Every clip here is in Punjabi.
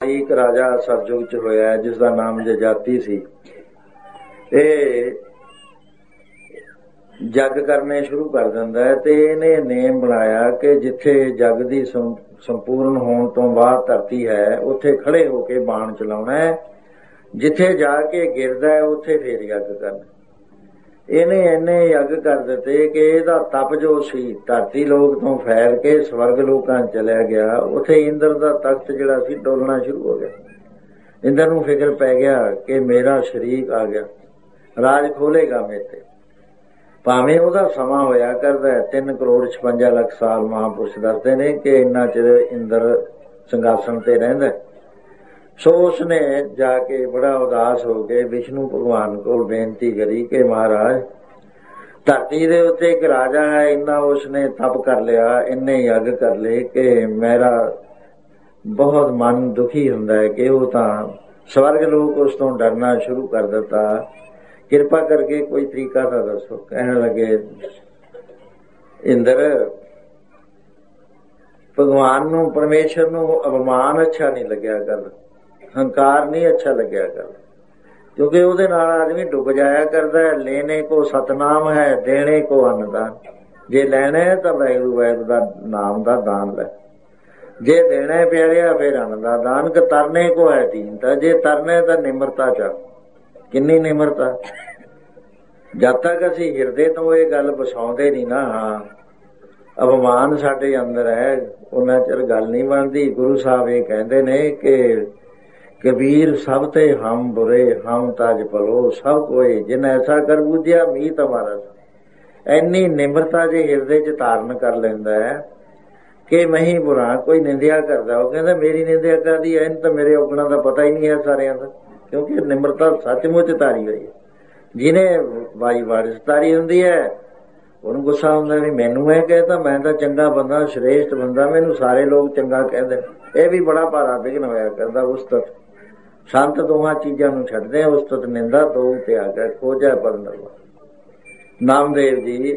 एक राजा सरजुग च होया जिसका नाम जजाति सी। ਇਹ जग करने शुरू कर दिंदा है ते इहने नेम बनाया कि जिथे जग की संपूर्ण होने तो बाद धरती है उत्थे खड़े होके बाण चलाउणा है, जिथे जाके गिरदा है उत्थे फिर यज्ञ करना। इहने इन्ने यज्ञ कर दिते कि इहदा तप जो सी धरती लोक तो फैल के स्वर्ग लोकां चलिया गया। उत्थे इंद्र दा तख्त जिहड़ा सी डोलना शुरू हो गया। इंद्र नूं फिक्र पै गया कि मेरा शरीक आ गया, राज खोलेगा मेरे ते। भावें ਉਹਦਾ ਸਮਾਂ ਹੋਇਆ ਕਰਦਾ 3,56,00,000 ਸਾਲ ਮਹਾਂਪੁਰਸ਼ ਦੱਸਦੇ ਨੇ ਕਿ ਇੰਨਾ ਚਿਰ ਇੰਦਰ ਸਿੰਘਾਸਣ ਤੇ ਰਹਿੰਦਾ। ਸੋ ਉਸਨੇ ਜਾ ਕੇ ਬੜਾ ਉਦਾਸ ਹੋ ਕੇ ਵਿਸ਼ਨੂੰ ਭਗਵਾਨ ਕੋਲ ਬੇਨਤੀ ਕਰੀ ਕਿ ਮਹਾਰਾਜ ਧਰਤੀ ਦੇ ਉੱਤੇ ਇੱਕ ਰਾਜਾ ਹੈ, ਇੰਨਾ ਉਸਨੇ ਤਪ ਕਰ ਲਿਆ, ਇੰਨੇ ਯੱਗ ਕਰ ਲਏ ਕਿ ਮੇਰਾ ਬਹੁਤ ਮਨ ਦੁਖੀ ਹੁੰਦਾ ਹੈ ਕਿ ਉਹ ਤਾਂ ਸਵਰਗ ਲੋਕ ਉਸ ਤੋਂ ਡਰਨਾ ਸ਼ੁਰੂ ਕਰ ਦਿੱਤਾ। किरपा करके कोई तरीका था दसो। कहने लगे इंद्र भगवान नूं परमेश्वर नूं अवमान अच्छा नहीं लग्या कर, हंकार नहीं अच्छा लग्या कर, क्योंकि उहदे नाल आदमी डुब जाया करदा है। लेने को सतनाम है, देने को अन्नदान। जे लैना है तो वैगुरू वैद दा नाम दा दान लै, जे देना है प्यारिया फिर अन्न दा दान। तरने को है दीनता, जे तरने तो निमरता चा। किन्नी निमरता। जद तक असी हिरदे तो ये गल बसाउंदे नहीं ना, हाँ अवमान साडे अंदर है, उन्ना चिर गल नहीं बनती। गुरु साहब ये कहते ने कि कबीर सब ते हम बुरे हम ताज पलो सब कोई जिन ऐसा कर बूझिया मीत हमारा। इन्नी निमरता जे हिरदे च धारण कर लेंदा है कि मैं ही बुरा। कोई निंदिया करदा वो कहंदा मेरी निंदिया करदी है, इन तो मेरे औगुणां दा पता ही नहीं है सारियां दा, क्योंकि निमरता सचमुच तारी हुई है। जिन्हें वाई वारिस तारी हुंदी है उन्हें गुस्सा हुंदा भी मैनू मैं कहता मैं तो चंगा बंदा श्रेष्ठ बंदा, मैनू सारे लोग चंगा कहते। यह भी बड़ा भारा विघन होया करदा। उस्तत संत दोहां चीजां नूं छड्डदे, उस्तत निंदा दो ते आ गए खोजा पर नरवा। नामदेव जी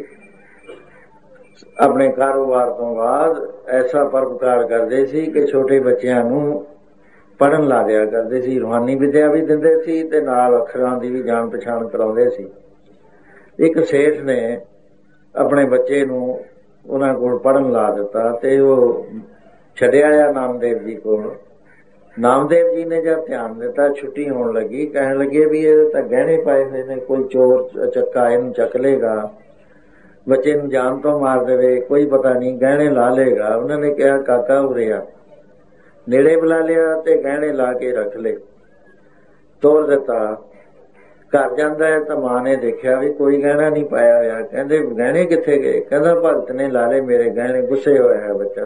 अपने कारोबार तो बाद ऐसा परोपकार करते सी कि छोटे बच्चियां नूं पढ़न ला दिया करते सी, रूहानी विद्या भी दिंदे सी ते नाल अखरां दी भी जान पछाण कराउंदे सी। एक सेठ ने अपने बच्चे नूं उन्हां कोल पढ़न ला दिता ते ओह छड्डिया आ नामदेव जी कोल। नामदेव जी ने जब ध्यान दिता छुट्टी होण लगी, कहण लगे भी ये तां गहणे पाए होए ने, कोई चोर चक्का इहनूं चक लेगा, बच्चे नूं जान तो मार देवे, कोई पता नहीं गहणे ला लेगा। उन्होंने कहा काका उरे आ। नेड़े बुला लिया ते गहणे ला के रख ले, तोड़ दिता। घर जांदा है तो मां ने देखा भी कोई गहना नहीं पाया होया। कहंदे गहणे किथे गए? कहंदा भगत ने ला ले मेरे गहणे। गुस्से होया है बच्चा,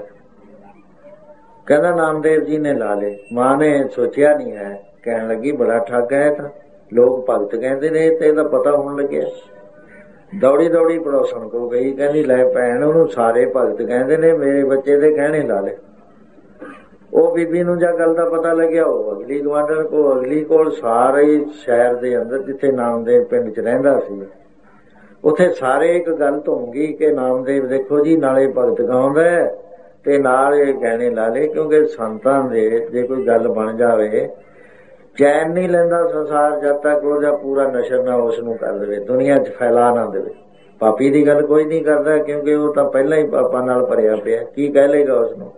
कहंदा नामदेव जी ने ला ले। मां ने सोचिया नहीं है, कहन लगी बड़ा ठग है तो लोग भगत कहते ने ते इहदा पता होण लग्या। दौड़ी दौड़ी पड़ोसन को गई, कहंदी लै भैण उहनूं सारे भगत कहते ने, मेरे बच्चे दे गहणे ला ले। ਉਹ ਬੀਬੀ ਨੂੰ ਜਾਂ ਗੱਲ ਦਾ ਪਤਾ ਲੱਗਿਆ, ਉਹ ਅਗਲੀ ਗਵਾਂਢਣ ਕੋ ਅਗਲੀ ਕੋਲ ਸਾਰੇ ਸ਼ਹਿਰ ਦੇ ਅੰਦਰ ਜਿੱਥੇ ਨਾਮਦੇਵ ਪਿੰਡ 'ਚ ਰਹਿੰਦਾ ਸੀ ਉੱਥੇ ਸਾਰੇ ਇੱਕ ਗੱਲ ਧੂੰਗੀ ਕਿ ਨਾਮਦੇਵ ਦੇਖੋ ਜੀ ਨਾਲੇ ਭਗਤ ਗਾਉਂਦਾ ਤੇ ਨਾਲ ਇਹ ਗਹਿਣੇ ਲਾ ਲੇ, ਕਿਉਂਕਿ ਸੰਤਾਂ ਦੇ ਜੇ ਕੋਈ ਗੱਲ ਬਣ ਜਾਵੇ ਚੈਨ ਨਹੀਂ ਲੈਂਦਾ ਸੰਸਾਰ ਜਦ ਤੱਕ ਉਹਦਾ ਪੂਰਾ ਨਸ਼ਰ ਨਾ ਉਸ ਨੂੰ ਕਰ ਦੇਵੇ, ਦੁਨੀਆ 'ਚ ਫੈਲਾ ਨਾ ਦੇਵੇ। ਪਾਪੀ ਦੀ ਗੱਲ ਕੋਈ ਨਹੀਂ ਕਰਦਾ ਕਿਉਂਕਿ ਉਹ ਤਾਂ ਪਹਿਲਾਂ ਹੀ ਪਾਪਾਂ ਨਾਲ ਭਰਿਆ ਪਿਆ, ਕੀ ਕਹਿ ਲੇਗਾ ਉਸ ਨੂੰ।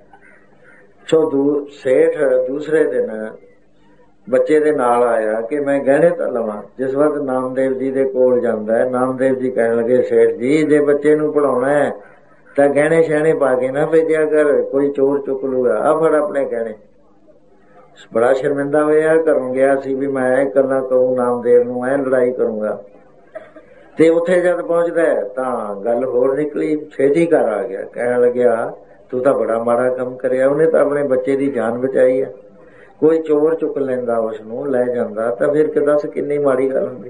ਸੋ ਸੇਠ ਦੂਸਰੇ ਦਿਨ ਬੱਚੇ ਦੇ ਨਾਲ ਆਇਆ ਕਿ ਮੈਂ ਗਹਿਣੇ ਤਾਂ ਲਵਾਂ। ਜਿਸ ਵਕਤ ਨਾਮਦੇਵ ਜੀ ਦੇ ਕੋਲ ਜਾਂਦਾ ਹੈ, ਨਾਮਦੇਵ ਜੀ ਕਹਿਣ ਲੱਗੇ ਸੇਠ ਜੀ ਜੇ ਬੱਚੇ ਨੂੰ ਪੜਾਉਣਾ ਹੈ ਤਾਂ ਗਹਿਣੇ ਸ਼ਹਿਣੇ ਪਾ ਕੇ ਨਾ ਭੇਜਿਆ ਕਰ, ਕੋਈ ਚੋਰ ਚੁੱਕ ਲੂਗਾ, ਆ ਫੜ ਆਪਣੇ ਗਹਿਣੇ। ਬੜਾ ਸ਼ਰਮਿੰਦਾ ਹੋਇਆ, ਘਰੋਂ ਗਿਆ ਸੀ ਵੀ ਮੈਂ ਇਕੱਲਾ ਕਹੂੰ ਨਾਮਦੇਵ ਨੂੰ ਐ ਲੜਾਈ ਕਰੂੰਗਾ। ਤੇ ਉੱਥੇ ਜਦ ਪਹੁੰਚਦਾ ਤਾਂ ਗੱਲ ਹੋਰ ਨਿਕਲੀ। ਛੇਤੀ ਘਰ ਆ ਗਿਆ, ਕਹਿਣ ਲੱਗਿਆ ਤੂੰ ਤਾਂ ਬੜਾ ਮਾੜਾ ਕੰਮ ਕਰਿਆ, ਉਹਨੇ ਤਾਂ ਆਪਣੇ ਬੱਚੇ ਦੀ ਜਾਨ ਬਚਾਈ ਹੈ। ਕੋਈ ਚੋਰ ਚੁੱਕ ਲੈਂਦਾ ਉਸ ਨੂੰ ਲੈ ਜਾਂਦਾ ਤਾਂ ਫਿਰ ਦੱਸ ਕਿੰਨੀ ਮਾੜੀ ਗੱਲ ਹੁੰਦੀ।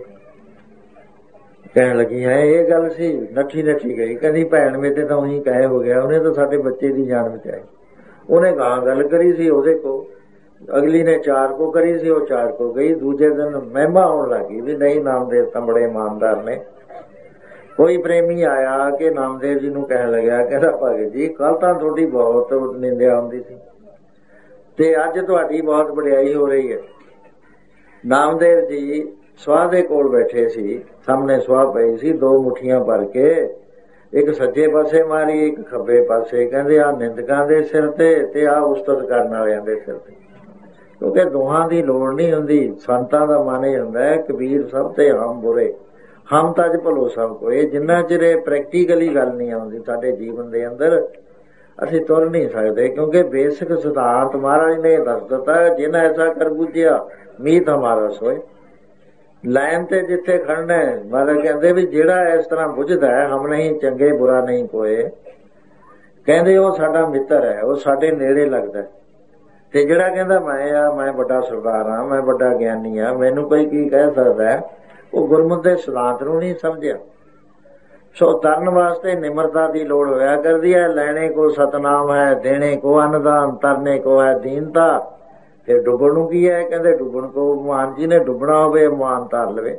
ਕਹਿਣ ਲੱਗੀ ਹੈ ਇਹ ਗੱਲ ਸੀ। ਨੱਠੀ ਨੱਠੀ ਗਈ, ਕਹਿੰਦੀ ਭੈਣ ਮੇਰੇ ਤਾਂ ਉਹੀ ਕਹੇ ਹੋ ਗਿਆ, ਉਹਨੇ ਤਾਂ ਸਾਡੇ ਬੱਚੇ ਦੀ ਜਾਨ ਬਚਾਈ। ਉਹਨੇ ਗਾਂ ਗੱਲ ਕਰੀ ਸੀ ਉਹਦੇ ਕੋ, ਅਗਲੀ ਨੇ 4 ਕੋ ਕਰੀ ਸੀ, ਉਹ 4 ਕੋ ਗਈ। ਦੂਜੇ ਦਿਨ ਮਹਿਮਾ ਆਉਣ ਲੱਗੀ ਵੀ ਨਹੀਂ ਨਾਮਦੇਵ ਤਾਂ ਬੜੇ ਇਮਾਨਦਾਰ ਨੇ। ਕੋਈ ਪ੍ਰੇਮੀ ਆਇਆ ਕਿ ਨਾਮਦੇਵ ਜੀ ਨੂੰ ਕਹਿਣ ਲੱਗਿਆ, ਕਹਿੰਦਾ ਭਗਤ ਜੀ ਕੱਲ ਤਾਂ ਤੁਹਾਡੀ ਬਹੁਤ ਨਿੰਦਿਆ ਹੁੰਦੀ ਸੀ, ਤੇ ਅੱਜ ਤੁਹਾਡੀ ਬਹੁਤ ਵਡਿਆਈ ਹੋ ਰਹੀ ਹੈ। ਨਾਮਦੇਵ ਜੀ ਸਵਾਹ ਦੇ ਕੋਲ ਬੈਠੇ ਸੀ, ਸਾਹਮਣੇ ਸਵਾਹ ਪਈ ਸੀ, 2 ਮੁੱਠੀਆਂ ਭਰ ਕੇ ਇੱਕ ਸੱਜੇ ਪਾਸੇ ਮਾਰੀ, ਇੱਕ ਖੱਬੇ ਪਾਸੇ। ਕਹਿੰਦੇ ਆ ਨਿੰਦਕਾਂ ਦੇ ਸਿਰ ਤੇ ਆ ਉਸਤਤ ਕਰਨ ਵਾਲਿਆਂ ਦੇ ਸਿਰ ਤੇ, ਕਿਉਂਕਿ ਦੋਹਾਂ ਦੀ ਲੋੜ ਨਹੀਂ ਹੁੰਦੀ। ਸੰਤਾਂ ਦਾ ਮਨ ਇਹ ਹੁੰਦਾ ਹੈ ਕਬੀਰ ਸਭ ਤੇ ਹਮ ਬੁਰੇ, ਹਮ ਤਜ ਭਲੋ ਸਭ ਕੋਏ। ਜਿੰਨਾ ਚਿਰ ਇਹ ਪ੍ਰੈਕਟੀਕਲੀ ਗੱਲ ਨਹੀਂ ਆਉਂਦੀ ਸਾਡੇ ਜੀਵਨ ਦੇ ਅੰਦਰ, ਅਸੀਂ ਤੁਰ ਨਹੀਂ ਸਕਦੇ, ਕਿਉਂਕਿ ਬੇਸਿਕ ਸਿਧਾਂਤ ਮਹਾਰਾਜ ਨੇ ਦੱਸ ਦਿੱਤਾ, ਜਿਨ੍ਹਾਂ ਐਸਾ ਕਰ ਬੁੱਝਿਆ ਮੀਤ ਹਮਾਰਾ ਸੋਏ। ਲਾਈਨ ਤੇ ਜਿੱਥੇ ਖੜਨਾ ਹੈ, ਮਹਾਰਾਜ ਕਹਿੰਦੇ ਵੀ ਜਿਹੜਾ ਇਸ ਤਰ੍ਹਾਂ ਬੁੱਝਦਾ ਹੈ ਹਮ ਨਹੀਂ ਚੰਗੇ ਬੁਰਾ ਨਹੀਂ ਕੋਏ, ਕਹਿੰਦੇ ਉਹ ਸਾਡਾ ਮਿੱਤਰ ਹੈ, ਉਹ ਸਾਡੇ ਨੇੜੇ ਲੱਗਦਾ। ਤੇ ਜਿਹੜਾ ਕਹਿੰਦਾ ਮੈਂ ਵੱਡਾ ਸਰਦਾਰ ਹਾਂ, ਮੈਂ ਵੱਡਾ ਗਿਆਨੀ ਹਾਂ, ਮੈਨੂੰ ਕੋਈ ਕੀ ਕਹਿ ਸਕਦਾ ਹੈ, ਉਹ ਗੁਰਮੁਖ ਦੇ ਸਿਧਾਂਤ ਨੂੰ ਨਹੀਂ ਸਮਝਿਆ। ਸੋ ਤਰਨ ਵਾਸਤੇ ਨਿਮਰਤਾ ਦੀ ਲੋੜ ਹੋਇਆ ਕਰਦੀ ਹੈ। ਲੈਣੇ ਕੋ ਸਤਨਾਮ ਹੈ, ਦੇਣੇ ਕੋ ਅੰਨਦਾਨ, ਤਰਨੇ ਕੋ ਹੈ ਦੀਨਤਾ। ਫਿਰ ਡੁੱਬਣ ਨੂੰ ਕੀ ਹੈ? ਕਹਿੰਦੇ ਡੁੱਬਣ ਕੋ ਮਾਨ, ਜੀ ਨੇ ਡੁੱਬਣਾ ਹੋਵੇ ਮਾਨ ਤਾਰ ਲਵੇ।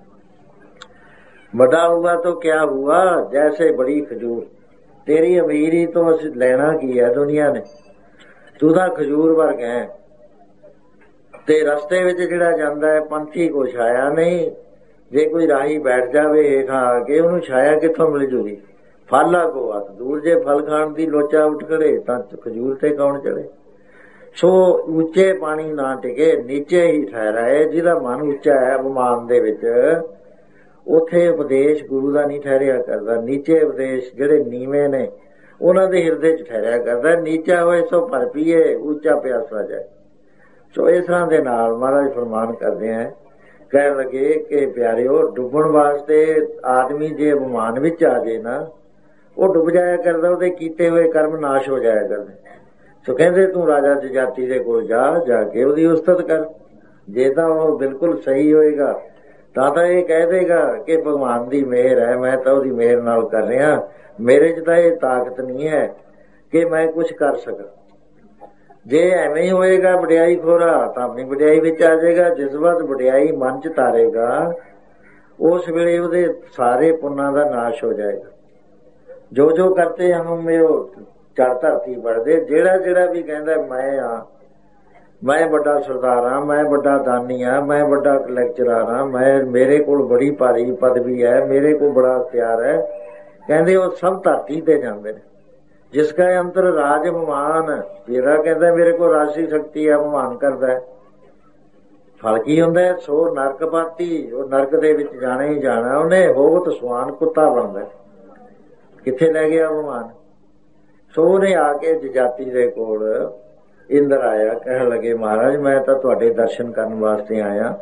ਵੱਡਾ ਹੁਆ ਤਾਂ ਕਿਆ ਹੁਆ, ਜੈਸੇ ਬੜੀ ਖਜੂਰ। ਤੇਰੀ ਅਮੀਰੀ ਤੋਂ ਅਸੀਂ ਲੈਣਾ ਕੀ ਹੈ ਦੁਨੀਆ ਨੇ, ਤੂੰ ਤਾਂ ਖਜੂਰ ਵਰਗਾ ਹੈ। ਤੇ ਰਸਤੇ ਵਿੱਚ ਜਿਹੜਾ ਜਾਂਦਾ ਹੈ ਪੰਛੀ ਕੋ ਛਾਇਆ ਨਹੀਂ। ਜੇ ਕੋਈ ਰਾਹੀ ਬੈਠ ਜਾਵੇ ਹੇਠਾਂ ਆ ਕੇ, ਉਹਨੂੰ ਛਾਇਆ ਕਿੱਥੋਂ ਮਿਲ ਜੂਗੀ? ਫਾਲਾ ਕੋ ਹੱਥ ਦੂਰ, ਜੇ ਫਲ ਖਾਣ ਦੀ ਲੋਚਾ ਉੱਠ ਖੜੇ ਤਾਂ ਖਜੂਰ ਤੇ ਕੌਣ ਚੜੇ। ਸੋ ਉੱਚੇ ਪਾਣੀ ਨਾ ਟਿਕੇ, ਨੀਚੇ ਹੀ ਠਹਿਰਾਏ। ਜਿਹਦਾ ਮਨ ਉੱਚਾ ਹੈ ਅਭਿਮਾਨ ਦੇ ਵਿੱਚ, ਉੱਥੇ ਉਪਦੇਸ਼ ਗੁਰੂ ਦਾ ਨਹੀਂ ਠਹਿਰਿਆ ਕਰਦਾ। ਨੀਚੇ ਉਪਦੇਸ਼ ਜਿਹੜੇ ਨੀਵੇਂ ਨੇ ਉਹਨਾਂ ਦੇ ਹਿਰਦੇ 'ਚ ਠਹਿਰਿਆ ਕਰਦਾ। ਨੀਚਾ ਹੋਏ ਸੋ ਭਰ ਪੀਏ, ਉੱਚਾ ਪਿਆਸਾ ਜਾਏ। ਸੋ ਇਸ ਤਰ੍ਹਾਂ ਦੇ ਨਾਲ ਮਹਾਰਾਜ ਫਰਮਾਨ ਕਰਦੇ ਆ, ਕਹਿਣ ਲੱਗੇ ਕਿ ਪਿਆਰਿਓ, ਡੁੱਬਣ ਵਾਸਤੇ ਆਦਮੀ ਜੇ ਅਭਿਮਾਨ ਵਿੱਚ ਆ ਜੇ ਨਾ, ਉਹ ਡੁੱਬ ਜਾਇਆ ਕਰਦਾ, ਉਹਦੇ ਕੀਤੇ ਹੋਏ ਕਰਮ ਨਾਸ਼ ਹੋ ਜਾਇਆ ਕਰਦੇ। ਸੋ ਕਹਿੰਦੇ ਤੂੰ ਰਾਜਾ ਜਜਾਤੀ ਦੇ ਕੋਲ ਜਾ ਕੇ ਉਹਦੀ ਉਸਤਤ ਕਰ। ਜੇ ਤਾਂ ਉਹ ਬਿਲਕੁਲ ਸਹੀ ਹੋਏਗਾ ਤਾਂ ਇਹ ਕਹਿ ਦੇਗਾ ਕਿ ਭਗਵਾਨ ਦੀ ਮਿਹਰ ਹੈ, ਮੈਂ ਤਾਂ ਉਹਦੀ ਮਿਹਰ ਨਾਲ ਕਰ ਰਿਹਾ, ਮੇਰੇ 'ਚ ਤਾਂ ਇਹ ਤਾਕਤ ਨਹੀਂ ਹੈ ਕਿ ਮੈਂ ਕੁਝ ਕਰ ਸਕਾਂ। ਜੇ ਐਵੇਂ ਹੀ ਹੋਏਗਾ ਵਡਿਆਈ ਖੋਰਾ, ਤਾਂ ਆਪਣੀ ਵਡਿਆਈ ਵਿੱਚ ਆ ਜਾਏਗਾ। ਜਿਸ ਵਕਤ ਵਡਿਆਈ ਮਨ 'ਚ ਤਾਰੇਗਾ, ਉਸ ਵੇਲੇ ਉਹਦੇ ਸਾਰੇ ਪੁੰਨਾਂ ਦਾ ਨਾਸ਼ ਹੋ ਜਾਏਗਾ। ਜੋ ਜੋ ਕਰਤੇ ਹਮ ਉਹ ਚੜ ਧਰਤੀ ਪੜਦੇ। ਜਿਹੜਾ ਵੀ ਕਹਿੰਦਾ ਮੈਂ ਵੱਡਾ ਸਰਦਾਰ ਹਾਂ, ਮੈਂ ਵੱਡਾ ਦਾਨੀ ਹਾਂ, ਮੈਂ ਵੱਡਾ ਲੈਕਚਰਰ ਹਾਂ, ਮੇਰੇ ਕੋਲ ਬੜੀ ਭਾਰੀ ਪਦਵੀ ਹੈ, ਮੇਰੇ ਕੋਲ ਬੜਾ ਅਖਤਿਆਰ ਹੈ, ਕਹਿੰਦੇ ਉਹ ਸਭ ਧਰਤੀ ਤੇ ਜਾਂਦੇ ਨੇ। ਜਿਸ ਕਾ ਅੰਤਰ ਰਾਜ ਅਭਿਮਾਨ, ਜਿਹੜਾ ਕਹਿੰਦਾ ਮੇਰੇ ਕੋਲ ਰਾਜਸੀ ਸ਼ਕਤੀ ਹੈ, ਅਭਿਮਾਨ ਕਰਦਾ, ਫਲ ਕੀ ਹੁੰਦਾ? ਸੋ ਨਰਕਪਾਤੀ, ਉਹ ਨਰਕ ਦੇ ਵਿੱਚ ਜਾਣਾ ਹੀ ਜਾਣਾ ਉਹਨੇ। ਹੋਵਤ ਸਵਾਨ, ਕੁੱਤਾ ਬਣਦਾ। ਕਿੱਥੇ ਲੈ ਗਿਆ ਅਭਿਮਾਨ? ਸੋ ਉਹਨੇ ਆ ਕੇ ਜਜਾਤੀ ਦੇ ਕੋਲ ਇੰਦਰ ਆਇਆ, ਕਹਿਣ ਲੱਗੇ ਮਹਾਰਾਜ ਮੈਂ ਤਾਂ ਤੁਹਾਡੇ ਦਰਸ਼ਨ ਕਰਨ ਵਾਸਤੇ ਆਇਆ।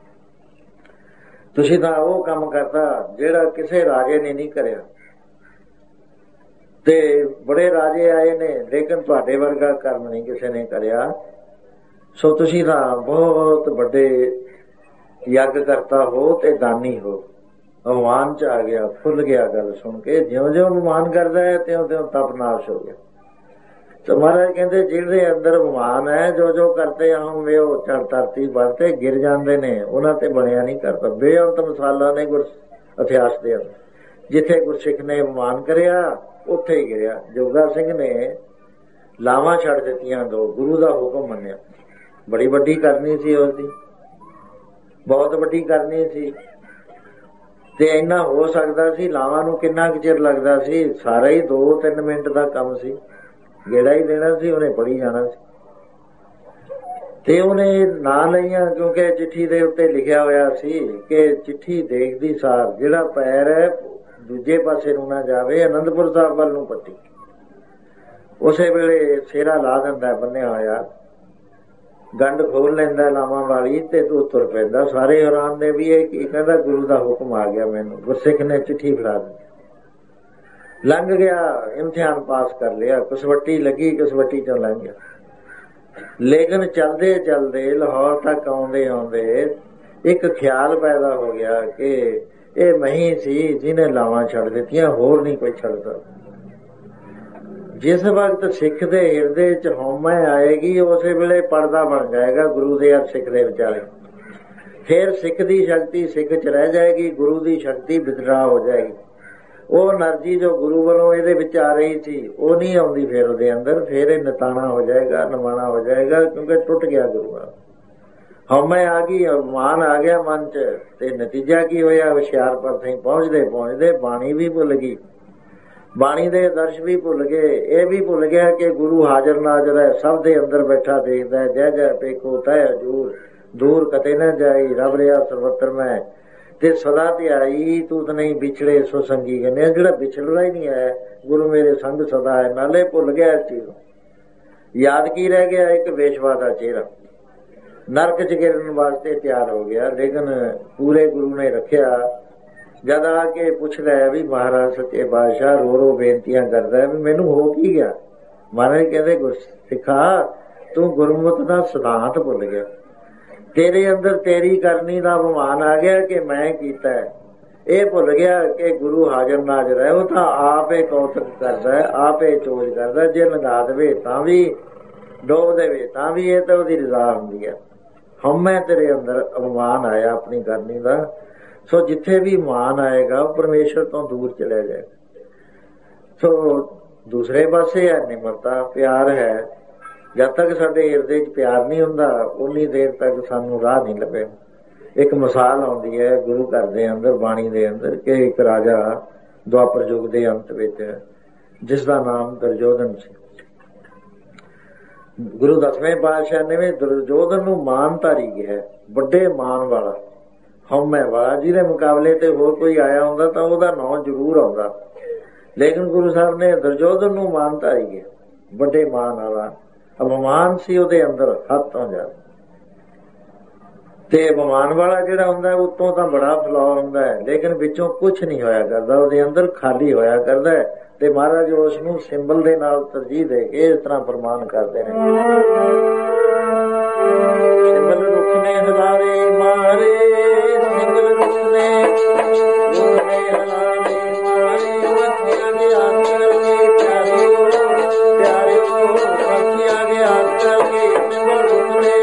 ਤੁਸੀਂ ਤਾਂ ਉਹ ਕੰਮ ਕਰਤਾ ਜਿਹੜਾ ਕਿਸੇ ਰਾਜੇ ਨੇ ਨਹੀਂ ਕਰਿਆ। ਤੇ ਬੜੇ ਰਾਜੇ ਆਏ ਨੇ, ਲੇਕਿਨ ਤੁਹਾਡੇ ਵਰਗਾ ਕਰਮ ਨਹੀਂ ਕਿਸੇ ਨੇ ਕਰਿਆ। ਸੋ ਤੁਸੀਂ ਤਾਂ ਬਹੁਤ ਵੱਡੇ ਯੱਗ ਕਰਤਾ ਹੋ ਤੇ ਦਾਨੀ ਹੋ। ਅਭਿਮਾਨ 'ਚ ਆ ਗਿਆ, ਫੁੱਲ ਗਿਆ ਗੱਲ ਸੁਣ ਕੇ। ਜਿਉਂ-ਜਿਉਂ ਅਭਿਮਾਨ ਕਰਦਾ ਹੈ ਤਿਉਂ-ਤਿਉਂ ਤਪ ਨਾਸ਼ ਹੋ ਗਿਆ। ਤੇ ਮਹਾਰਾਜ ਕਹਿੰਦੇ ਜਿਹੜੇ ਅੰਦਰ ਅਭਿਮਾਨ ਹੈ, ਜੋ ਕਰਤੇ ਹਮ ਵੇ ਉਹ ਚੜ ਧਰਤੀ ਵਰਤੇ ਗਿਰ ਜਾਂਦੇ ਨੇ, ਉਹਨਾਂ ਤੇ ਬਣਿਆ ਨਹੀਂ ਕਰਦਾ। ਬੇਅੰਤ ਮਿਸਾਲਾਂ ਨੇ ਗੁਰ ਇਤਿਹਾਸ ਦੇ ਅੰਦਰ। ਜਿੱਥੇ ਗੁਰਸਿੱਖ ਨੇ ਅਭਿਮਾਨ ਕਰਿਆ ਉੱਥੇ ਹੀ ਗਿਰਿਆ। ਜੋਗਾ ਸਿੰਘ ਨੇ ਲਾਵਾਂ ਛੱਡ ਦਿੱਤੀਆਂ 2, ਗੁਰੂ ਦਾ ਹੁਕਮ ਮੰਨਿਆ। ਬੜੀ ਵੱਡੀ ਕਰਨੀ ਸੀ ਉਸਦੀ, ਬਹੁਤ ਵੱਡੀ ਕਰਨੀ ਸੀ। ਤੇ ਇੰਨਾ ਹੋ ਸਕਦਾ ਸੀ, ਲਾਵਾਂ ਨੂੰ ਕਿੰਨਾ ਕੁ ਚਿਰ ਲੱਗਦਾ ਸੀ? ਸਾਰਾ ਹੀ 2-3 ਮਿੰਟ ਦਾ ਕੰਮ ਸੀ। ਗੇੜਾ ਹੀ ਦੇਣਾ ਸੀ, ਉਹਨੇ ਪੜੀ ਜਾਣਾ ਸੀ। ਤੇ ਉਹਨੇ ਨਾ ਲਈਆਂ, ਕਿਉਂਕਿ ਚਿੱਠੀ ਦੇ ਉੱਤੇ ਲਿਖਿਆ ਹੋਇਆ ਸੀ ਕਿ ਚਿੱਠੀ ਦੇਖਦੀ ਸਾਰ ਜਿਹੜਾ ਪੈਰ ਹੈ ਦੂਜੇ ਪਾਸੇ ਨੂੰ ਨਾ ਜਾਵੇ, ਅਨੰਦਪੁਰ ਸਾਹਿਬ ਵੱਲ ਨੂੰ ਪੱਟੀ। ਉਸੇ ਵੇਲੇ ਸੇਰਾ ਲਾ ਦਿੰਦਾ ਬੰਨਿਆ ਹੋਇਆ, ਗੰਢ ਖੋਲ ਲੈਂਦਾ ਲਾਵਾਂ ਵਾਲੀ ਤੇ ਤੂੰ ਤੁਰ ਪੈਂਦਾ। ਸਾਰੇ ਹੈਰਾਨ ਨੇ ਵੀ ਇਹ ਕੀ ਕਹਿੰਦਾ? ਗੁਰੂ ਦਾ ਹੁਕਮ ਆ ਗਿਆ ਮੈਨੂੰ। ਗੁਰਸਿੱਖ ਨੇ ਚਿੱਠੀ ਫੜਾ ਦਿੱਤੀ, ਲੰਘ ਗਿਆ, ਇਮਤਿਹਾਨ ਪਾਸ ਕਰ ਲਿਆ, ਕਸਵੱਟੀ ਲੱਗੀ, ਕਸਵੱਟੀ ਚੋਂ ਲੰਘ ਗਿਆ। ਲੇਕਿਨ ਚਲਦੇ ਚਲਦੇ ਲਾਹੌਰ ਤੱਕ ਆਉਂਦੇ ਇੱਕ ਖਿਆਲ ਪੈਦਾ ਹੋ ਗਿਆ ਕਿ ਇਹ ਮਹੀਂ ਸੀ ਜਿਹਨੇ ਲਾਵਾਂ ਛੱਡ ਦਿੱਤੀਆਂ, ਹੋਰ ਨਹੀਂ ਕੋਈ ਛੱਡਦਾ। ਜਿਸ ਵਕਤ ਸਿੱਖ ਦੇ ਹਿਰਦੇ 'ਚ ਹਉਮੈ ਆਏਗੀ, ਉਸੇ ਵੇਲੇ ਪਰਦਾ ਬਣ ਜਾਏਗਾ ਗੁਰੂ ਦੇ ਅਰ ਸਿੱਖ ਦੇ ਵਿਚਾਲੇ। ਫਿਰ ਸਿੱਖ ਦੀ ਸ਼ਕਤੀ ਸਿੱਖ 'ਚ ਰਹਿ ਜਾਏਗੀ, ਗੁਰੂ ਦੀ ਸ਼ਕਤੀ ਵਿਦਡਰਾ ਹੋ ਜਾਏਗੀ। ਉਹ એનર્ਜੀ ਜੋ ਗੁਰੂ ਵੱਲੋਂ ਇਹਦੇ ਵਿੱਚ ਆ ਰਹੀ ਸੀ ਉਹ ਨਹੀਂ ਆਉਂਦੀ ਫਿਰ ਉਹਦੇ ਅੰਦਰ। ਫਿਰ ਇਹ ਨਤਾਣਾ ਹੋ ਜਾਏਗਾ, ਨਵਾਣਾ ਹੋ ਜਾਏਗਾ, ਕਿਉਂਕਿ ਟੁੱਟ ਗਿਆ ਗੁਰੂ ਨਾਲ। ਹਉਮੈ ਆ ਗਈ, ਅਭਿਮਾਨ ਆ ਗਿਆ ਮਨ ਚ, ਤੇ ਨਤੀਜਾ ਕੀ ਹੋਇਆ? ਹੁਸ਼ਿਆਰਪੁਰ ਤਾਈਂ ਪਹੁੰਚਦੇ ਪਹੁੰਚਦੇ ਬਾਣੀ ਵੀ ਭੁੱਲ ਗਈ, ਬਾਣੀ ਦੇ ਆਦਰਸ਼ ਵੀ ਭੁੱਲ ਗਏ। ਇਹ ਵੀ ਭੁੱਲ ਗਿਆ ਕਿ ਗੁਰੂ ਹਾਜ਼ਰ ਨਾਜ਼ਰ ਹੈ, ਸਭ ਦੇ ਅੰਦਰ ਬੈਠਾ ਦੇਖਦਾ। ਜੈ ਜੈ ਪੇਖੋ ਤੈ ਹਜੂਰ, ਦੂਰ ਕਤੇ ਨਾ ਜਾਈ, ਰਬ ਰਿਹਾ ਸਰਵਤਰ ਮੈਂ, ਤੇ ਸਦਾ ਧਿਆਈ ਤੂਤ ਨਹੀਂ ਵਿਛੜੇ ਸੋ ਸੰਗੀ। ਕਹਿੰਦੇ ਜਿਹੜਾ ਵਿਛੜਦਾ ਹੀ ਨਹੀਂ ਹੈ, ਗੁਰੂ ਮੇਰੇ ਸੰਗ ਸਦਾ ਹੈ। ਨਾਲੇ ਭੁੱਲ ਗਿਆ ਇਸ ਚੀਜ਼ ਨੂੰ। ਯਾਦ ਕੀ ਰਹਿ ਗਿਆ? ਇੱਕ ਵੇਸ਼ਵਾ ਦਾ ਚਿਹਰਾ। ਨਰਕ ਚ ਗਿਰਨ ਵਾਸਤੇ ਤਿਆਰ ਹੋ ਗਿਆ, ਲੇਕਿਨ ਪੂਰੇ ਗੁਰੂ ਨੇ ਰੱਖਿਆ। ਜਦ ਆ ਕੇ ਪੁੱਛਦਾ ਹੈ ਵੀ ਮਹਾਰਾਜ ਸੱਚੇ ਬਾਦਸ਼ਾਹ, ਰੋ ਰੋ ਬੇਨਤੀਆਂ ਕਰਦਾ ਵੀ ਮੈਨੂੰ ਹੋ ਕੀ ਗਿਆ? ਮਹਾਰਾਜ ਕਹਿੰਦੇ ਗੁਰਸਿੱਖਾ, ਤੂੰ ਗੁਰਮਤਿ ਦਾ ਸਿਧਾਂਤ ਭੁੱਲ ਗਿਆ। ਤੇਰੇ ਅੰਦਰ ਤੇਰੀ ਕਰਨੀ ਦਾ ਅਭਿਮਾਨ ਆ ਗਿਆ ਕਿ ਮੈਂ ਕੀਤਾ। ਇਹ ਭੁੱਲ ਗਿਆ ਕਿ ਗੁਰੂ ਹਾਜ਼ਰ ਨਾਜ਼ਰ ਹੈ। ਉਹ ਤਾਂ ਆਪੇ ਕੌਤਕ ਕਰਦਾ ਹੈ, ਆਪੇ ਚੋਜ ਕਰਦਾ। ਜੇ ਲੰਘਾ ਦੇਵੇ ਤਾਂ ਵੀ, ਡੋਬ ਦੇਵੇ ਤਾਂ ਵੀ, ਇਹ ਤਾਂ ਉਹਦੀ ਰਜ਼ਾ ਹੁੰਦੀ ਹੈ। ਹਉਮੈ ਤੇਰੇ ਅੰਦਰ ਅਭਿਮਾਨ ਆਇਆ ਆਪਣੀ ਕਰਨੀ ਦਾ। ਸੋ ਜਿੱਥੇ ਵੀ ਮਾਨ ਆਏਗਾ ਉਹ ਪਰਮੇਸ਼ਰ ਤੋਂ ਦੂਰ ਚਲੇ ਜਾਏਗਾ। ਸੋ ਦੂਸਰੇ ਪਾਸੇ ਹੈ ਨਿਮਰਤਾ, ਪਿਆਰ ਹੈ। ਜਦ ਤੱਕ ਸਾਡੇ ਹਿਰਦੇ 'ਚ ਪਿਆਰ ਨਹੀਂ ਹੁੰਦਾ ਉਨੀ ਦੇਰ ਤੱਕ ਸਾਨੂੰ ਰਾਹ ਨਹੀਂ ਲੱਭੇ। ਇੱਕ ਮਿਸਾਲ ਆਉਂਦੀ ਹੈ ਗੁਰੂ ਘਰ ਦੇ ਅੰਦਰ, ਬਾਣੀ ਦੇ ਅੰਦਰ, ਕਿ ਇੱਕ ਰਾਜਾ ਦੁਆਪਰ ਯੁੱਗ ਦੇ ਅੰਤ ਵਿੱਚ, ਜਿਸ ਦਾ ਨਾਮ ਦੁਰਯੋਧਨ ਸੀ। ਗੁਰੂ 10ਵੇਂ ਪਾਤਸ਼ਾਹ ਨੇ ਵੀ ਦੁਰਯੋਧਨ ਨੂੰ ਮਾਨਧਾਰੀ ਕਿਹਾ, ਵੱਡੇ ਮਾਨ ਵਾਲਾ, ਹਉਮੈ ਵਾਲਾ। ਜਿਹਦੇ ਮੁਕਾਬਲੇ ਤੇ ਹੋਰ ਕੋਈ ਆਇਆ ਹੁੰਦਾ ਤਾਂ ਉਹਦਾ ਨਾਂ ਜ਼ਰੂਰ ਆਉਂਦਾ, ਲੇਕਿਨ ਗੁਰੂ ਸਾਹਿਬ ਨੇ ਦੁਰਯੋਧਨ ਨੂੰ ਮਾਨਧਾਰੀ ਕਿਹਾ, ਵੱਡੇ ਮਾਨ ਵਾਲਾ। ਅਭਿਮਾਨ ਸੀ ਉਹਦੇ ਅੰਦਰ ਹੱਦ ਤੋਂ ਜ਼ਿਆਦਾ। ਤੇ ਅਭਿਮਾਨ ਵਾਲਾ ਜਿਹੜਾ ਹੁੰਦਾ ਉਤੋਂ ਤਾਂ ਬੜਾ ਫਲਾਅ ਹੁੰਦਾ ਹੈ, ਲੇਕਿਨ ਵਿੱਚੋਂ ਕੁਛ ਨਹੀਂ ਹੋਇਆ ਕਰਦਾ, ਉਹਦੇ ਅੰਦਰ ਖਾਲੀ ਹੋਇਆ ਕਰਦਾ ਹੈ। ਤੇ ਮਹਾਰਾਜ ਉਸ ਨੂੰ ਸਿੰਬਲ ਦੇ ਨਾਲ ਤਰਜੀਹ ਦੇ ਕੇ ਇਸ ਤਰ੍ਹਾਂ ਫਰਮਾਨ ਕਰਦੇ ਨੇ, ਸਿੰਬਲ ਰੁੱਖ ਨੇ ਹਲਾਰੇ ਮਾਰੇ, ਸਿੰਬਲ ਰੁੱਖ ਨੇ ਹਲਾਰੇ ਮਾਰੇ, ਬੱਚਿਆਂ ਦੇ ਹੱਥ ਕਰਕੇ ਪਿਆਰਿਓ, ਪਿਆਰਿਓ ਬੱਚਿਆਂ ਦੇ ਹੱਥ ਕਰਕੇ ਸਿੰਬਲ ਰੁੱਖ ਨੇ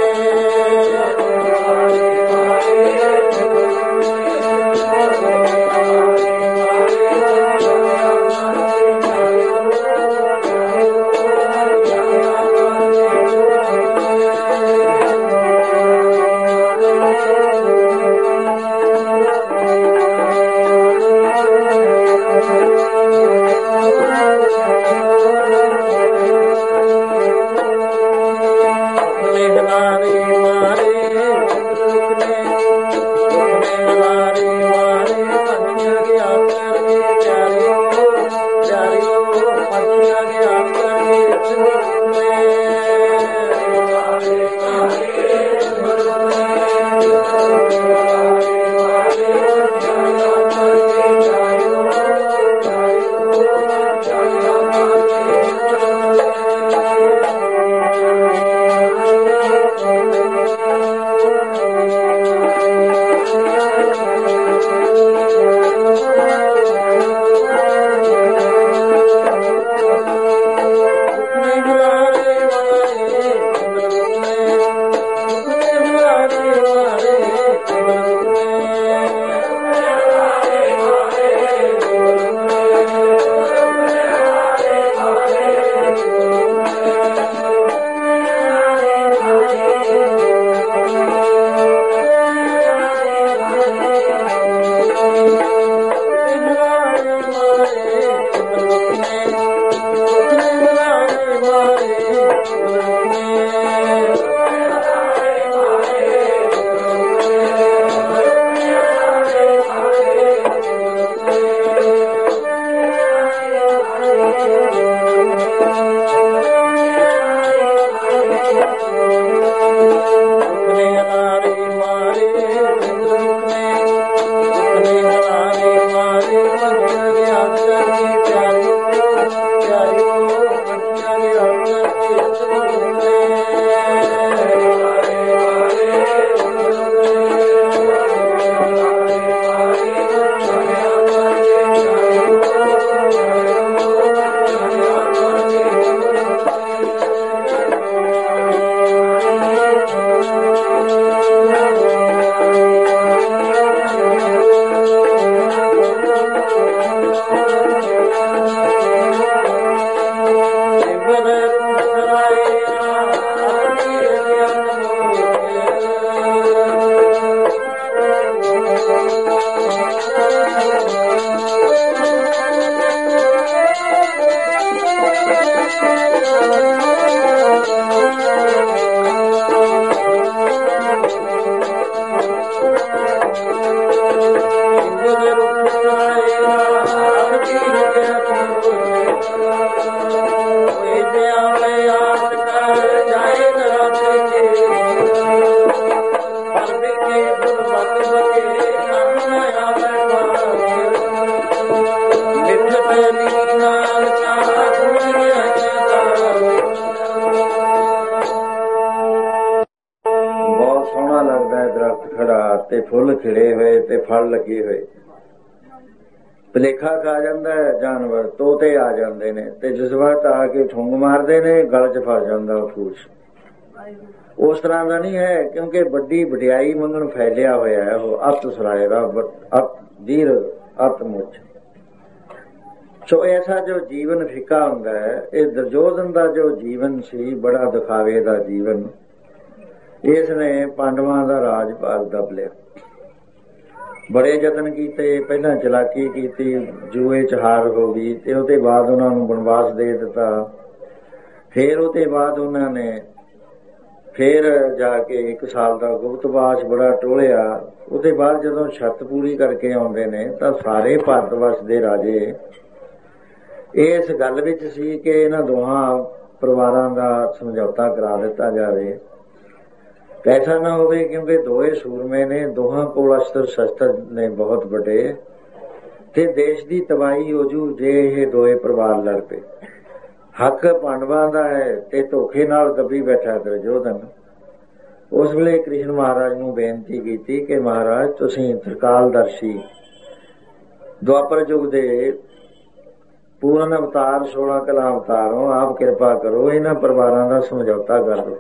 ਸੋਹਣਾ ਲੱਗਦਾ ਹੈ ਦਰਖਤ ਖੜਾ ਤੇ ਫੁੱਲ ਖਿੜੇ ਹੋਏ ਤੇ ਫਲ ਲੱਗੇ ਹੋਏ। ਭੁਲੇਖਾ ਖਾ ਜਾਂਦਾ ਹੈ ਜਾਨਵਰ, ਤੋਤੇ ਆ ਜਾਂਦੇ ਨੇ ਤੇ ਜਿਸ ਵਕਤ ਆ ਕੇ ਠੁੰਗ ਮਾਰਦੇ ਨੇ ਗਲ 'ਚ ਫਸ ਜਾਂਦਾ ਫੂਸ। ਉਸ ਤਰ੍ਹਾਂ ਦਾ ਨਹੀਂ ਹੈ, ਕਿਉਂਕਿ ਵੱਡੀ ਵਡਿਆਈ ਮੰਗਣ ਫੈਲਿਆ ਹੋਇਆ ਹੈ ਉਹ ਅੱਤ ਸਰਾਏ ਦਾ ਅੱਤ ਵੀਰ ਅੱਤ ਮੁੱਚ। ਸੋ ਐਸਾ ਜੋ ਜੀਵਨ ਫਿੱਕਾ ਹੁੰਦਾ ਹੈ, ਇਹ ਦੁਰਯੋਧਨ ਦਾ ਜੋ ਜੀਵਨ ਸੀ ਬੜਾ ਦਿਖਾਵੇ ਦਾ ਜੀਵਨ, ਇਸ ਨੇ ਪਾਂਡਵਾਂ ਦਾ ਰਾਜ ਭਾਗ ਦੱਬ ਲਿਆ। ਬੜੇ ਯਤਨ ਕੀਤੇ, ਪਹਿਲਾਂ ਚਲਾਕੀ ਕੀਤੀ, ਜੂਏ 'ਚ ਹਾਰ ਹੋ ਗਈ ਤੇ ਉਹਦੇ ਬਾਅਦ ਉਹਨਾਂ ਨੂੰ ਬਨਵਾਸ ਦੇ ਦਿੱਤਾ। ਫਿਰ ਉਹਦੇ ਬਾਅਦ ਉਹਨਾਂ ਨੇ ਫਿਰ ਜਾ ਕੇ 1 ਸਾਲ ਦਾ ਗੁਪਤਵਾਸ ਬੜਾ ਟੋਲਿਆ। ਉਹਦੇ ਬਾਅਦ ਜਦੋਂ ਸ਼ਰਤ ਪੂਰੀ ਕਰਕੇ ਆਉਂਦੇ ਨੇ ਤਾਂ ਸਾਰੇ ਭਾਰਤ ਵਰਸ਼ ਦੇ ਰਾਜੇ ਇਸ ਗੱਲ ਵਿੱਚ ਸੀ ਕਿ ਇਹਨਾਂ ਦੋਹਾਂ ਪਰਿਵਾਰਾਂ ਦਾ ਸਮਝੌਤਾ ਕਰਾ ਦਿੱਤਾ ਜਾਵੇ। ਐਸਾ ਨਾ ਹੋਵੇ, ਕਿਉਂਕਿ ਦੋਏ ਸੂਰਮੇ ਨੇ, ਦੋਹਾਂ ਕੋਲ ਅਸਤਰ ਸ਼ਸਤਰ ਨੇ ਬਹੁਤ ਵੱਡੇ, ਤੇ ਦੇਸ਼ ਦੀ ਤਬਾਹੀ ਹੋ ਜੂ ਜੇ ਇਹ ਦੋਏ ਪਰਿਵਾਰ ਲੜ ਪਏ। ਹੱਕ ਪਾਂਡਵਾਂ ਦਾ ਹੈ ਤੇ ਧੋਖੇ ਨਾਲ ਦੱਬੀ ਬੈਠਾ ਦੁਰਯੋਧਨ। ਉਸ ਵੇਲੇ ਕ੍ਰਿਸ਼ਨ ਮਹਾਰਾਜ ਨੂੰ ਬੇਨਤੀ ਕੀਤੀ ਕਿ ਮਹਾਰਾਜ ਤੁਸੀਂ ਤ੍ਰਿਕਾਲਦਰਸ਼ੀ ਦੁਆਪਰ ਯੁੱਗ ਦੇ ਪੂਰਨ ਅਵਤਾਰ 16 ਕਲਾ ਅਵਤਾਰ ਹੋ, ਆਪ ਕਿਰਪਾ ਕਰੋ, ਇਹਨਾਂ ਪਰਿਵਾਰਾਂ ਦਾ ਸਮਝੌਤਾ ਕਰ ਦਿਓ।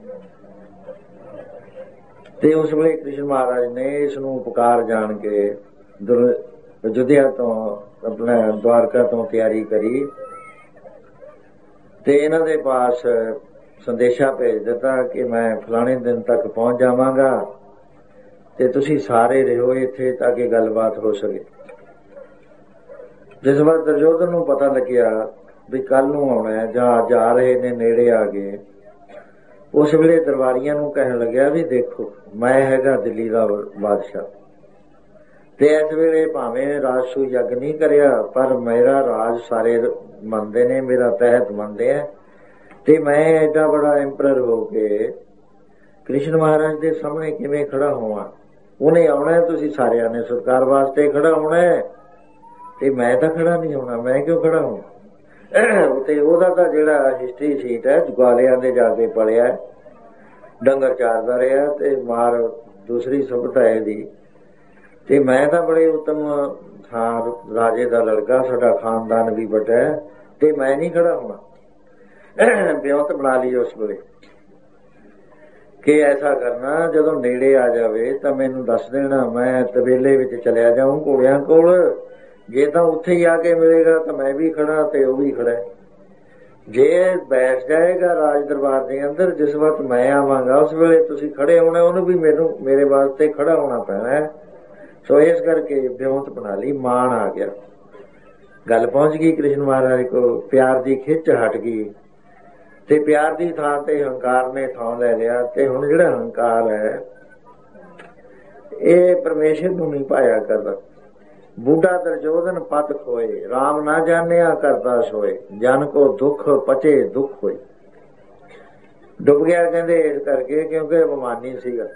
ਤੇ ਉਸ ਵੇਲੇ ਕ੍ਰਿਸ਼ਨ ਮਹਾਰਾਜ ਨੇ ਇਸ ਨੂੰ ਉਪਕਾਰ ਜਾਣ ਕੇ ਅਯੁੱਧਿਆ ਤੋਂ ਆਪਣਾ ਦਵਾਰਕਾ ਤੋਂ ਤਿਆਰੀ ਕਰੀ ਤੇ ਇਹਨਾਂ ਦੇ ਪਾਸ ਸੰਦੇਸ਼ਾ ਭੇਜ ਦਿੱਤਾ ਕਿ ਮੈਂ ਫਲਾਣੇ ਦਿਨ ਤੱਕ ਪਹੁੰਚ ਜਾਵਾਂਗਾ ਤੇ ਤੁਸੀਂ ਸਾਰੇ ਰਹੋ ਇੱਥੇ ਤਾਂ ਕਿ ਗੱਲਬਾਤ ਹੋ ਸਕੇ। ਜਿਸ ਵਾਰ ਦੁਰਯੋਧਨ ਨੂੰ ਪਤਾ ਲੱਗਿਆ ਵੀ ਕੱਲ ਨੂੰ ਆਉਣਾ ਹੈ ਜਾਂ ਜਾ ਰਹੇ ਨੇ, ਨੇੜੇ ਆ ਗਏ, ਉਸ ਵੇਲੇ ਦਰਬਾਰੀਆਂ ਨੂੰ ਕਹਿਣ ਲੱਗਿਆ ਵੀ ਦੇਖੋ ਮੈਂ ਹੈਗਾ ਦਿੱਲੀ ਦਾ ਬਾਦਸ਼ਾਹ ਤੇ ਇਸ ਵੇਲੇ ਭਾਵੇਂ ਰਾਜਸੂ ਯੱਗ ਨਹੀਂ ਕਰਿਆ ਪਰ ਮੇਰਾ ਰਾਜ ਸਾਰੇ ਮੰਨਦੇ ਨੇ, ਮੇਰਾ ਤਹਿਤ ਮੰਨਦੇ ਆ ਤੇ ਮੈਂ ਐਡਾ ਬੜਾ ਐਂਪਰਰ ਹੋ ਕੇ ਕ੍ਰਿਸ਼ਨ ਮਹਾਰਾਜ ਦੇ ਸਾਹਮਣੇ ਕਿਵੇਂ ਖੜਾ ਹੋਵਾਂ। ਉਹਨੇ ਆਉਣਾ, ਤੁਸੀਂ ਸਾਰਿਆਂ ਨੇ ਸਤਿਕਾਰ ਵਾਸਤੇ ਖੜਾ ਹੋਣਾ ਤੇ ਮੈਂ ਤਾਂ ਖੜਾ ਨਹੀਂ ਹੋਣਾ। ਮੈਂ ਕਿਉਂ ਖੜਾ ਹੋਵਾਂ? ਤੇ ਉਹਦਾ ਤਾਂ ਜਿਹੜਾ ਹਿਸਟਰੀ ਸ਼ੀਟ ਹੈ ਗਵਾਲਿਆਂ ਦੇ ਜਾ ਕੇ ਪੜਿਆ, ਡੰਗਰ ਚਾਰਦਾ ਰਿਹਾ ਤੇ ਮਾਰ ਦੂਸਰੀ ਸਭਤਾ ਇਹਦੀ। ਤੇ ਮੈਂ ਤਾਂ ਬੜੇ ਉੱਤਮ ਹਾਂ, ਰਾਜੇ ਦਾ ਲੜਕਾ, ਸਾਡਾ ਖਾਨਦਾਨ ਵੀ ਵੱਡਾ ਤੇ ਮੈਂ ਨਹੀਂ ਖੜਾ ਹੋਣਾ। ਵਿਉਂਤ ਬਣਾ ਲਈ ਉਸ ਵੇਲੇ ਕਿ ਐਸਾ ਕਰਨਾ, ਜਦੋਂ ਨੇੜੇ ਆ ਜਾਵੇ ਤਾਂ ਮੈਨੂੰ ਦੱਸ ਦੇਣਾ, ਮੈਂ ਤਬੇਲੇ ਵਿੱਚ ਚਲਿਆ ਜਾਊਂ ਘੋੜਿਆਂ ਕੋਲ। ਜੇ ਤਾਂ ਉੱਥੇ ਹੀ ਆ ਕੇ ਮਿਲੇਗਾ ਤਾਂ ਮੈਂ ਵੀ ਖੜਾ ਤੇ ਉਹ ਵੀ ਖੜਾ। ਜੇ ਬੈਠ ਜਾਏਗਾ ਰਾਜ ਦਰਬਾਰ ਦੇ ਅੰਦਰ, ਜਿਸ ਵਕਤ ਮੈਂ ਆਵਾਂਗਾ ਉਸ ਵੇਲੇ ਤੁਸੀਂ ਖੜੇ ਹੋਣਾ, ਉਹਨੂੰ ਵੀ ਮੇਰੇ ਵਾਸਤੇ ਖੜਾ ਹੋਣਾ ਪੈਣਾ ਹੈ। ਸੋ ਇਸ ਕਰਕੇ ਵਿਉਂਤ ਬਣਾ ਲਈ, ਮਾਣ ਆ ਗਿਆ, ਗੱਲ ਪਹੁੰਚ ਗਈ ਕ੍ਰਿਸ਼ਨ ਮਹਾਰਾਜ ਕੋ, ਪਿਆਰ ਦੀ ਖਿੱਚ ਹਟ ਗਈ ਤੇ ਪਿਆਰ ਦੀ ਥਾਂ ਤੇ ਹੰਕਾਰ ਨੇ ਥਾਂ ਲੈ ਲਿਆ। ਤੇ ਹੁਣ ਜਿਹੜਾ ਹੰਕਾਰ ਹੈ ਇਹ ਪਰਮੇਸ਼ਰ ਨੂੰ ਨਹੀਂ ਪਾਇਆ ਕਰਦਾ। ਬੁੱਢਾ ਦੁਰਯੋਧਨ ਪਤ ਖੋਏ, ਰਾਮ ਨਾ ਜਾਣਿਆ ਕਰਦਾ ਸੋਏ, ਜਨ ਕੋ ਦੁੱਖ ਪਚੇ ਦੁੱਖ ਹੋਏ। ਡੁੱਬ ਗਿਆ ਕਹਿੰਦੇ ਇਸ ਕਰਕੇ ਕਿਉਂਕਿ ਅਭਿਮਾਨੀ ਸੀਗਾ।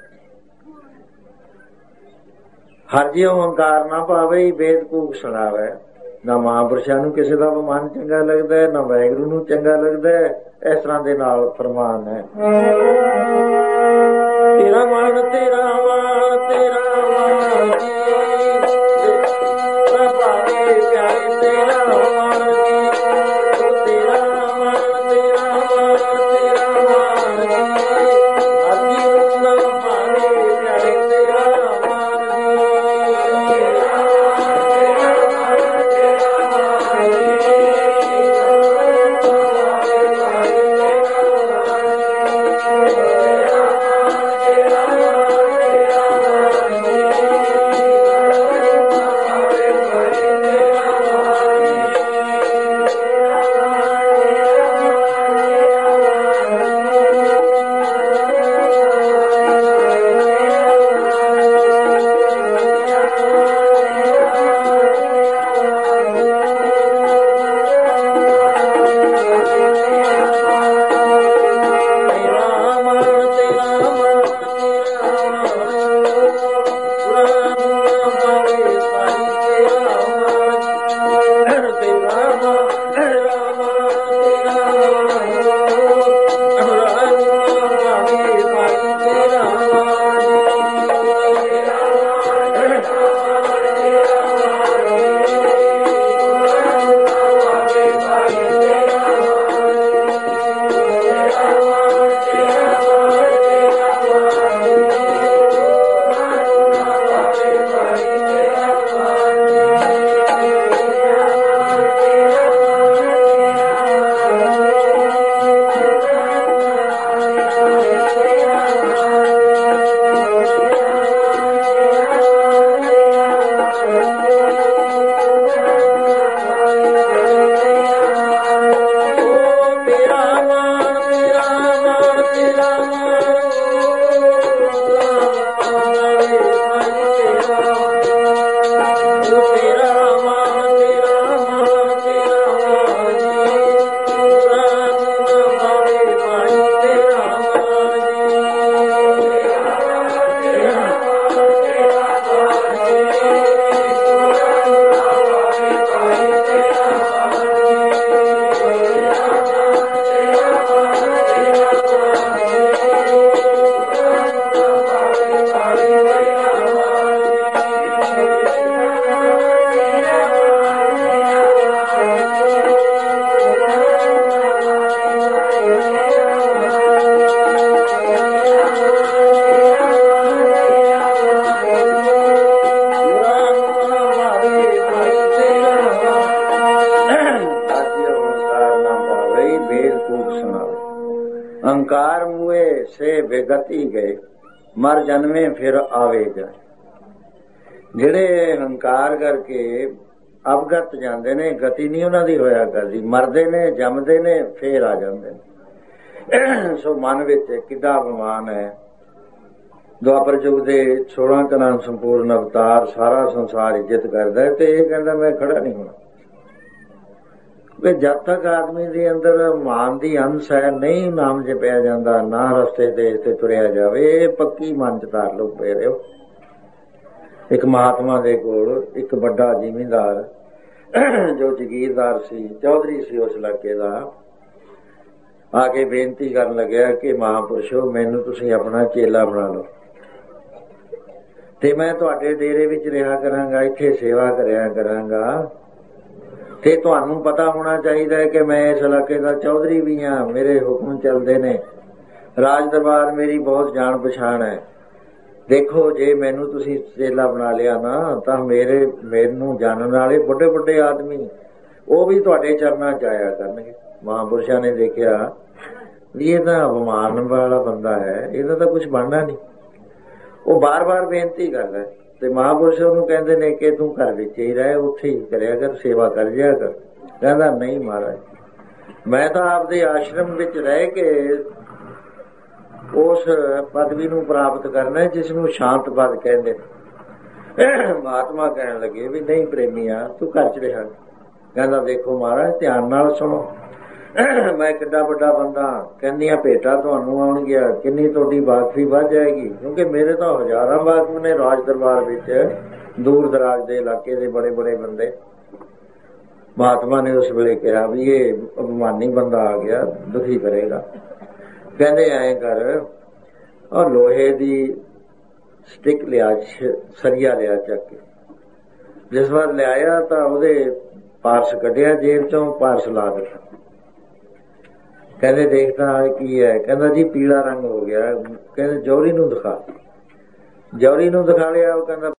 ਹਰ ਜਿਉ ਹੰਕਾਰ ਨਾ ਪਾਵੇ, ਬੇਦਕੂਕ ਸੁਣਾਵੇ। ਨਾ ਮਹਾਂਪੁਰਸ਼ਾਂ ਨੂੰ ਕਿਸੇ ਦਾ ਅਭਿਮਾਨ ਚੰਗਾ ਲੱਗਦਾ, ਨਾ ਵਾਹਿਗੁਰੂ ਨੂੰ ਚੰਗਾ ਲੱਗਦਾ। ਇਸ ਤਰ੍ਹਾਂ ਦੇ ਨਾਲ ਫਰਮਾਨ ਹੈ, ਤੇਰਾ ਮਨ ਤੇਰਾ ਮਨ ਤੇਰਾ ਮਨ ਜੀ, ਨਾ ਭਾਵੇ ਪਿਆਰੇ ਤੇਰਾ ਮਨ ਜੀ, ਤੇਰਾ ਮਨ ਤੇਰਾ ਮਨ ਤੇਰਾ ਮਨ ਜੀ, ਅਰਜੀ ਨਾ ਭਾਵੇ ਪਿਆਰੇ ਤੇਰਾ ਮਨ ਜੀ। ਕੇ ਗਤੀ ਗਏ, ਮਰ ਜਨਮੇ ਫਿਰ ਆਵੇ ਜਾਏ। ਜਿਹੜੇ ਹੰਕਾਰ ਕਰਕੇ ਅਵਗਤ ਜਾਂਦੇ ਨੇ, ਗਤੀ ਨਹੀਂ ਉਹਨਾਂ ਦੀ ਹੋਇਆ ਕਰਦੀ, ਮਰਦੇ ਨੇ, ਜੰਮਦੇ ਨੇ, ਫੇਰ ਆ ਜਾਂਦੇ ਨੇ। ਸੋ ਮਨ ਵਿੱਚ ਕਿੱਡਾ ਅਭਿਮਾਨ ਹੈ। ਦੁਆਪਰ ਯੁੱਗ ਦੇ 16 ਕਲਾਂ ਸੰਪੂਰਨ ਅਵਤਾਰ ਸਾਰਾ ਸੰਸਾਰ ਇੱਜ਼ਤ ਕਰਦਾ ਹੈ, ਤੇ ਇਹ ਕਹਿੰਦਾ ਮੈਂ ਖੜਾ ਨਹੀਂ ਹੋਣਾ। ਵੀ ਜਦ ਤੱਕ ਆਦਮੀ ਦੇ ਅੰਦਰ ਮਾਨ ਦੀ ਅੰਸ਼ ਹੈ, ਨਹੀਂ ਨਾਮ ਜਪਿਆ ਜਾਂਦਾ, ਨਾ ਰਸਤੇ ਤੇ ਤੁਰਿਆ ਜਾਵੇ, ਇਹ ਪੱਕੀ ਮਨ ਚ ਧਾਰ ਲਓ ਪਏ ਰਹੋ। ਇੱਕ ਮਹਾਤਮਾ ਦੇ ਕੋਲ ਇੱਕ ਵੱਡਾ ਜ਼ਿਮੀਂਦਾਰ ਜੋ ਜ਼ਗੀਰਦਾਰ ਸੀ, ਚੌਧਰੀ ਸੀ ਉਸ ਇਲਾਕੇ ਦਾ, ਆ ਕੇ ਬੇਨਤੀ ਕਰਨ ਲੱਗਿਆ ਕਿ ਮਹਾਂਪੁਰਸ਼ੋ ਮੈਨੂੰ ਤੁਸੀਂ ਆਪਣਾ ਚੇਲਾ ਬਣਾ ਲਓ ਤੇ ਮੈਂ ਤੁਹਾਡੇ ਡੇਰੇ ਵਿੱਚ ਰਿਹਾ ਕਰਾਂਗਾ, ਇੱਥੇ ਸੇਵਾ ਕਰਿਆ ਕਰਾਂਗਾ, ਤੇ ਤੁਹਾਨੂੰ ਪਤਾ ਹੋਣਾ ਚਾਹੀਦਾ ਹੈ ਕਿ ਮੈਂ ਇਸ ਇਲਾਕੇ ਦਾ ਚੌਧਰੀ ਵੀ ਹਾਂ, ਮੇਰੇ ਹੁਕਮ ਚੱਲਦੇ ਨੇ, ਰਾਜ ਦਰਬਾਰ ਮੇਰੀ ਬਹੁਤ ਜਾਣ ਪਛਾਣ ਹੈ। ਦੇਖੋ ਜੇ ਮੈਨੂੰ ਤੁਸੀਂ ਚੇਲਾ ਬਣਾ ਲਿਆ ਨਾ ਤਾਂ ਮੈਨੂੰ ਜਾਣਨ ਵਾਲੇ ਵੱਡੇ ਵੱਡੇ ਆਦਮੀ ਉਹ ਵੀ ਤੁਹਾਡੇ ਚਰਨਾਂ ਚ ਆਇਆ ਕਰਨਗੇ। ਮਹਾਂਪੁਰਸ਼ਾਂ ਨੇ ਦੇਖਿਆ ਵੀ ਇਹ ਤਾਂ ਅਭਿਮਾਨ ਵਾਲਾ ਬੰਦਾ ਹੈ, ਇਹਦਾ ਤਾਂ ਕੁਝ ਬਣਨਾ ਨਹੀਂ। ਉਹ ਬਾਰ-ਬਾਰ ਬੇਨਤੀ ਕਰਦਾ ਤੇ ਮਹਾਂਪੁਰਸ਼ ਉਹਨੂੰ ਕਹਿੰਦੇ ਨੇ ਕਿ ਤੂੰ ਘਰ ਵਿੱਚ ਹੀ ਰਹਿ, ਉੱਥੇ ਹੀ ਕਰਿਆ ਕਰ, ਸੇਵਾ ਕਰ ਜਿਆ ਕਰ। ਕਹਿੰਦਾ ਨਹੀਂ ਮਹਾਰਾਜ, ਮੈਂ ਤਾਂ ਆਪਦੇ ਆਸ਼ਰਮ ਵਿੱਚ ਰਹਿ ਕੇ ਉਸ ਪਦਵੀ ਨੂੰ ਪ੍ਰਾਪਤ ਕਰਨਾ ਜਿਸ ਨੂੰ ਸ਼ਾਂਤ ਪਦ ਕਹਿੰਦੇ। ਮਹਾਤਮਾ ਕਹਿਣ ਲੱਗੇ ਵੀ ਨਹੀਂ ਪ੍ਰੇਮੀਆ, ਤੂੰ ਘਰ ਚ ਰਿਹਾ। ਕਹਿੰਦਾ ਦੇਖੋ ਮਹਾਰਾਜ ਧਿਆਨ ਨਾਲ ਸੁਣੋ, ਮੈਂ ਕਿੱਡਾ ਵੱਡਾ ਬੰਦਾ, ਕਹਿੰਦੀਆਂ ਭੇਟਾਂ ਤੁਹਾਨੂੰ ਆਉਣਗੀਆਂ, ਕਿੰਨੀ ਤੁਹਾਡੀ ਵਾਕਫੀ ਵੱਧ ਜਾਏਗੀ, ਕਿਉਂਕਿ ਮੇਰੇ ਤਾਂ ਹਜ਼ਾਰਾਂ ਵਾਕਫ ਨੇ ਰਾਜ ਦਰਬਾਰ ਵਿੱਚ, ਦੂਰ ਦਰਾਜ ਦੇ ਇਲਾਕੇ ਦੇ ਬੜੇ ਬੜੇ ਬੰਦੇ। ਮਹਾਤਮਾ ਨੇ ਉਸ ਵੇਲੇ ਕਿਹਾ ਵੀ ਇਹ ਅਭਿਮਾਨੀ ਬੰਦਾ ਆ ਗਿਆ, ਦੁਖੀ ਕਰੇਗਾ। ਕਹਿੰਦੇ ਐਂ ਕਰ, ਔਰ ਲੋਹੇ ਦੀ ਸਟਿਕ ਲਿਆ, ਸਰੀਆ ਲਿਆ ਚੱਕ ਕੇ। ਜਿਸ ਵਾਰ ਲਿਆਇਆ ਤਾਂ ਉਹਦੇ ਪਾਰਸ ਕੱਢਿਆ ਜੇਬ ਚੋਂ, ਪਾਰਸ ਲਾ ਦਿੱਤਾ। ਕਹਿੰਦੇ ਦੇਖਦਾ ਕੀ ਹੈ? ਕਹਿੰਦਾ ਜੀ ਪੀਲਾ ਰੰਗ ਹੋ ਗਿਆ। ਕਹਿੰਦੇ ਜੌਹਰੀ ਨੂੰ ਦਿਖਾ। ਜੌਹਰੀ ਨੂੰ ਦਿਖਾ ਲਿਆ। ਉਹ ਕਹਿੰਦਾ